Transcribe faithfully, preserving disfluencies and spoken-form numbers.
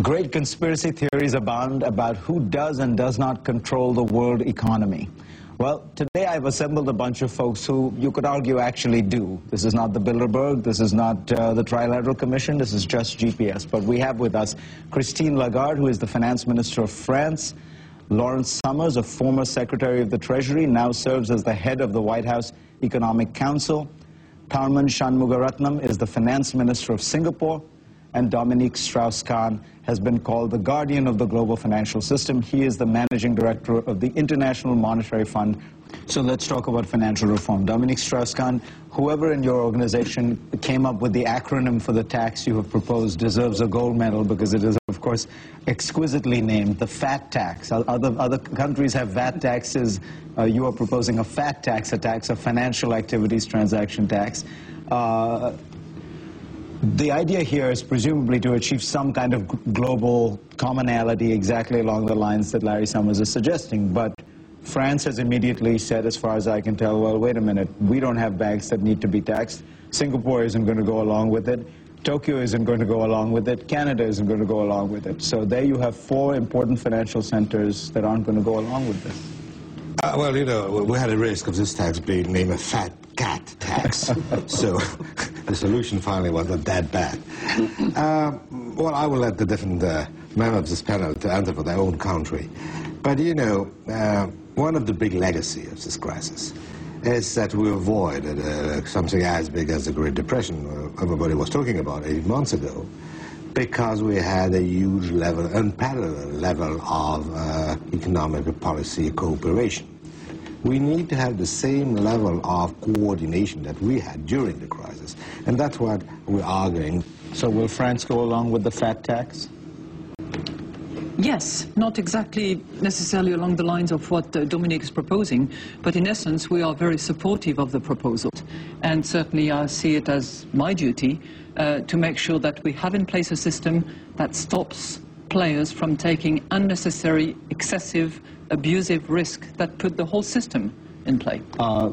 Great conspiracy theories abound about who does and does not control the world economy. Well, today I've assembled a bunch of folks who you could argue actually do. This is not the Bilderberg, this is not uh, the Trilateral Commission, this is just G P S. But we have with us Christine Lagarde, who is the finance minister of France, Lawrence Summers, a former secretary of the Treasury, now serves as the head of the White House Economic Council. Tharman Shanmugaratnam is the finance minister of Singapore, and Dominique Strauss-Kahn has been called the guardian of the global financial system. He is the managing director of the International Monetary Fund. So let's talk about financial reform. Dominique Strauss-Kahn, whoever in your organization came up with the acronym for the tax you have proposed deserves a gold medal, because it is, of course, exquisitely named the FAT tax. Other, other countries have V A T taxes. Uh, you are proposing a FAT tax, a tax of financial activities transaction tax. Uh, The idea here is presumably to achieve some kind of global commonality exactly along the lines that Larry Summers is suggesting. But France has immediately said, as far as I can tell, well, wait a minute, we don't have banks that need to be taxed. Singapore isn't going to go along with it. Tokyo isn't going to go along with it. Canada isn't going to go along with it. So there you have four important financial centers that aren't going to go along with this. Uh, well, you know, we had a risk of this tax being named a fat cat tax. So the solution finally wasn't that bad. Uh, well, I will let the different uh, members of this panel to answer for their own country. But, you know, uh, one of the big legacies of this crisis is that we avoided uh, something as big as the Great Depression uh, everybody was talking about eight months ago, because we had a huge level, unparalleled level of uh, economic policy cooperation. We need to have the same level of coordination that we had during the crisis, and that's what we're arguing. So will France go along with the FAT tax? Yes, not exactly necessarily along the lines of what uh, Dominique is proposing, but in essence we are very supportive of the proposal, and certainly I see it as my duty uh, to make sure that we have in place a system that stops players from taking unnecessary, excessive, abusive risk that put the whole system in play. Uh,